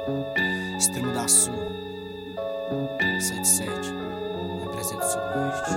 Extremo da Sul 77, representa o Sudoeste.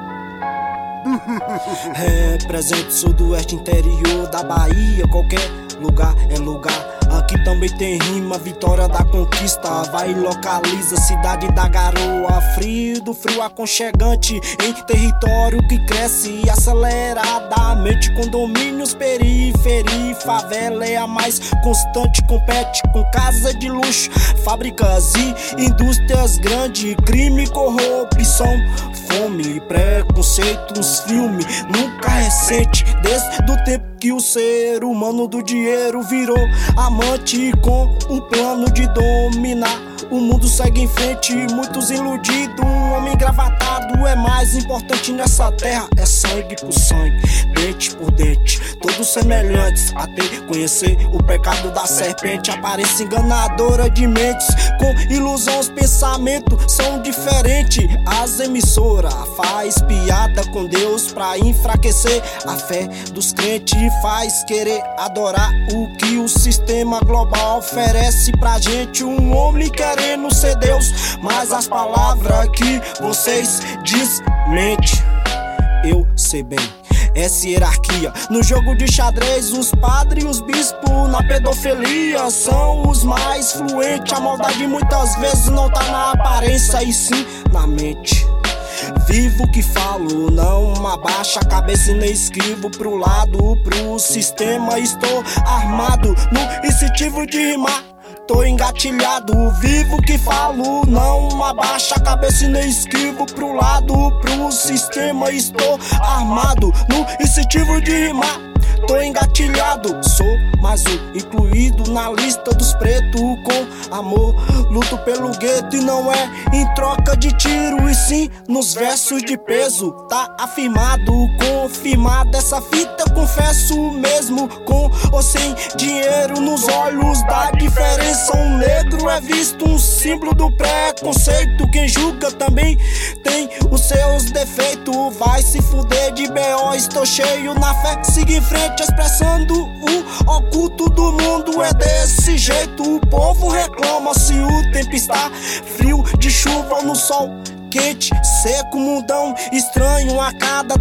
Representa o Sudoeste, interior da Bahia. Qualquer lugar é lugar. Aqui também tem rima, vitória da conquista. Vai e localiza, cidade da garoa. Frio do frio aconchegante, em território que cresce aceleradamente. Condomínios, periferia, favela é a mais constante. Compete com casa de luxo, fábricas e indústrias grandes. Crime, corrupção, fome, preconceito. Uns filmes nunca recente, desde o tempo que o ser humano do dinheiro virou amante com o plano de dominar. O mundo segue em frente, muitos iludidos. Um homem engravatado é mais importante nessa terra. É sangue por sangue, dente por dente, todos semelhantes, até conhecer o pecado da serpente. Aparência enganadora de mentes, com ilusão os pensamentos são diferentes. As emissoras faz piada com Deus pra enfraquecer a fé dos crentes. Faz querer adorar o que o sistema global oferece pra gente. Um homem querendo ser Deus, mas as palavras que vocês dizem mente. Eu sei bem, essa hierarquia no jogo de xadrez, os padres e os bispos na pedofilia são os mais fluentes. A maldade muitas vezes não tá na aparência e sim na mente. Vivo que falo, não abaixo a cabeça e nem esquivo pro lado, pro sistema. Estou armado no incentivo de rimar, tô engatilhado. Vivo que falo, não abaixo a cabeça e nem esquivo pro lado, pro sistema. Estou armado no incentivo de rimar, tô engatilhado. Sou mais um incluído na lista dos pretos. Com amor luto pelo gueto, e não é em troca de tiro, e sim nos versos de peso. Tá afirmado, confirmado essa fita, confesso mesmo. Com ou sem dinheiro nos olhos da diferença. Um negro é visto um símbolo do preconceito. Quem julga também tem os seus defeitos. Vai se fuder de B.O., estou cheio na fé, siga em frente expressando o oculto do mundo. É desse jeito, o povo reclama se o tempo está frio, de chuva no sol quente, seco, mundão estranho. A cada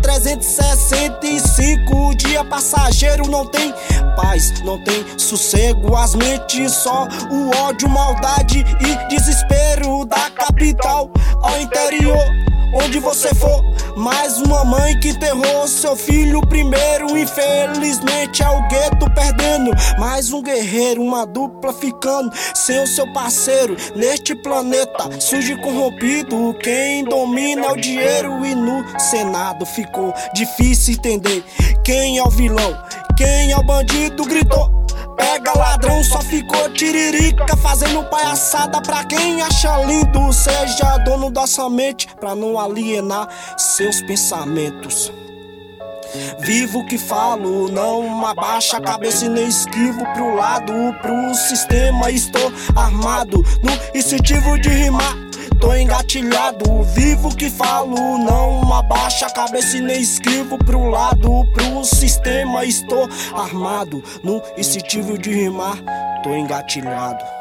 365 dias passageiro não tem paz, não tem sossego. As mentes só o ódio, maldade e desespero. Da capital ao interior, onde você for, mais uma mãe que enterrou seu filho primeiro. Infelizmente é o gueto perdendo mais um guerreiro, uma dupla ficando sem o seu parceiro. Neste planeta surge corrompido, quem domina é o dinheiro. E no Senado ficou difícil entender quem é o vilão, quem é o bandido. Gritou, pega ladrão, só ficou tiririca, fazendo palhaçada pra quem acha lindo. Seja dono da sua mente pra não alienar seus pensamentos. Vivo que falo, não abaixo a cabeça e nem esquivo pro lado, pro sistema. Estou armado no incentivo de rimar, tô engatilhado. Vivo que falo, não abaixo a cabeça e nem esquivo pro lado, pro sistema. Estou armado no incentivo de rimar, tô engatilhado.